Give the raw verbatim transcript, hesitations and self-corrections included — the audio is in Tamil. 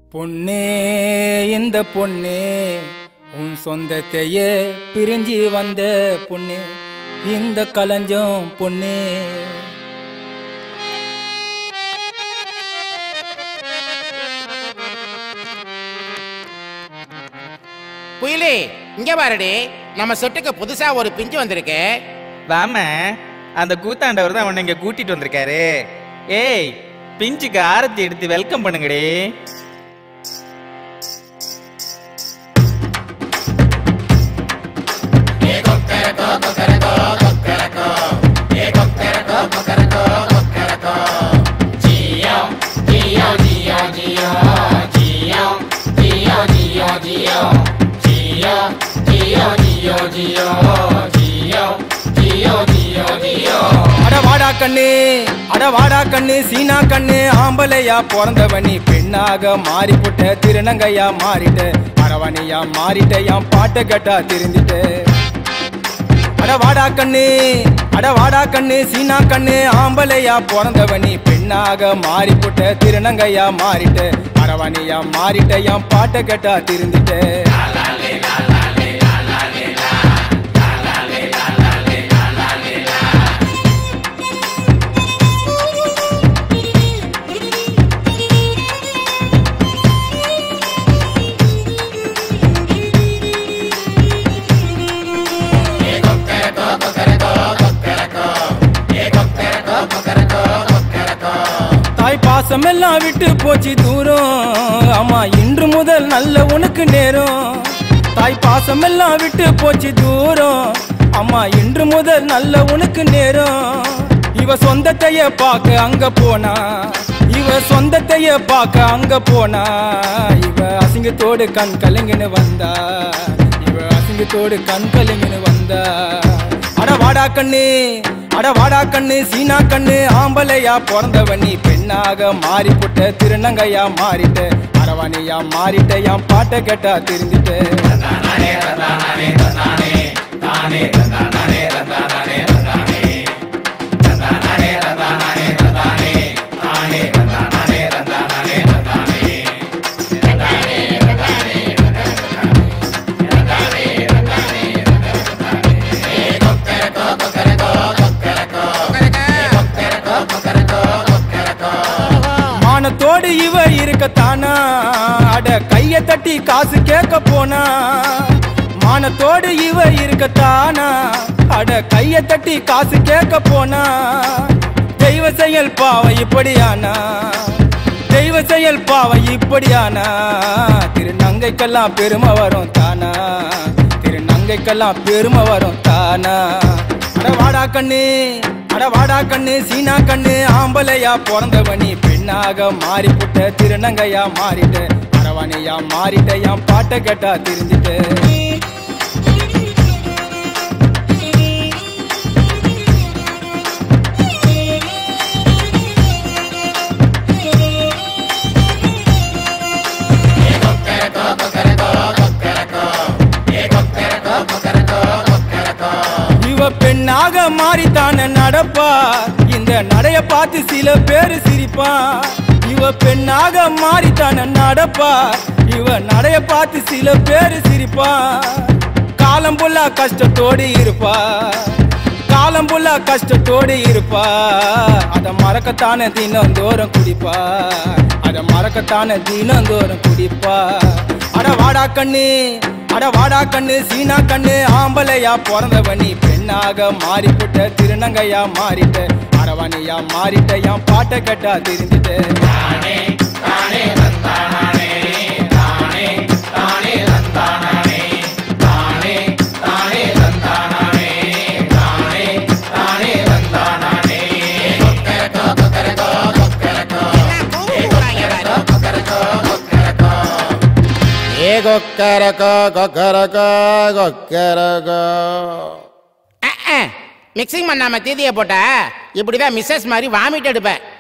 பொன்னே இந்த பொன்னே உன் சொந்தத்தையே பிரிஞ்சு வந்த பொன்னே இந்த களஞ்சம் பொன்னே. புயலே இங்க பாருடி, நம்ம சொட்டுக்கு புதுசா ஒரு பிஞ்சு வந்திருக்கு. வாம, அந்த கூத்தாண்டவர் தான் உன்னை இங்க கூட்டிட்டு வந்திருக்காரு. ஏய், பிஞ்சுக்கு ஆரத்தி எடுத்து வெல்கம் பண்ணுங்கடி. அடவாடா கண்ணு அடவாடா கண்ணு சீனா கண்ணு ஆம்பளையா பிறந்தவனி பெண்ணாக மாறிப்புட்ட திருநங்கையா மாறிட்ட அரவணையா மாறிட்ட என் பாட்டை கேட்டா திருந்திட்ட. அடவாடா கண்ணு அடவாடா கண்ணு சீனா கண்ணு ஆம்பளையா பிறந்தவனி பெண்ணாக மாறிப்புட்ட திருநங்கையா மாறிட்ட அரவணையா மாறிட்ட என் பாட்டை கேட்டா திருந்திட்ட. தாய் பாசம் எல்லாம் விட்டு போச்சு தூரம், ஆமா இன்று முதல் நல்ல உனக்கு நேரம். தாய் பாசம் எல்லாம் விட்டு போச்சு தூரம், ஆமா இன்று முதல் நல்ல உனக்கு நேரம். இவ சொந்தத்தைய பார்க்க அங்க போனா, இவ சொந்தத்தைய பார்க்க அங்க போனா, இவ அசிங்கத்தோடு கண் கலங்கின்னு வந்தா, இவ அசிங்கத்தோடு கண் கலங்கின்னு வந்தா. அடவாடா கண்ணு அடவாடா கண்ணு சீனா கண்ணு ஆம்பளையா பிறந்தவனி பெண்ணாக மாறிப்புட்ட திருநங்கையா மாறிட்ட அரவணையா மாறிட்ட என் பாட்டை கேட்டா திருந்திட்ட. மானத்தோடு இவ இருக்கத்தானா, அட கைய தட்டி காசு கேட்க போனா. மானத்தோடு இவ இருக்கத்தானா, அட கைய தட்டி காசு கேட்க போனா. தெய்வ செயல் பாவம் இப்படியானா, தெய்வ செயல் பாவம் இப்படியானா. திருநங்கைக்கெல்லாம் பெருமை வரும் தானா, திருநங்கைக்கெல்லாம் பெருமை வரும் தானா. அடவாடா கண்ணு அடவாடா கண்ணு சீனா கண்ணு ஆம்பளையா பிறந்தவனி பெண்ணாக மாறிப்புட்ட திருநங்கையா மாறிட்ட அரவணையா மாறிட்ட என் பாட்டை கேட்டா திருந்திட்ட. பெண்ணாக மாறித்தான நடப்பா, இந்த நடைய பார்த்து சில பேரு சிரிப்பா. இவ பெண்ணாக மாறித்தான நடப்பா, இவ நடைய பார்த்து சில பேரு சிரிப்பா. காலம் புல்லா கஷ்டத்தோடு இருப்பா, காலம் புல்லா கஷ்டத்தோடு இருப்பா. அத மறக்கத்தான தினந்தோறும் குடிப்பா, அத மறக்கத்தான தினந்தோறும் குடிப்பா. அடவாடா கண்ணு அடவாடா கண்ணு சீனா கண்ணு ஆம்பளையா பிறந்தவனி பெண்ணாக மாறிப்புட்ட திருநங்கையா மாறிட்ட அரவணையா மாறிட்ட என் பாட்டை கேட்டா திருந்திட்ட. மிக்சிங் பண்ணாம தீதியை போட்ட இப்படிதான் மிஸ்ஸஸ் மாதிரி வாமிட் எடுப்பேன்.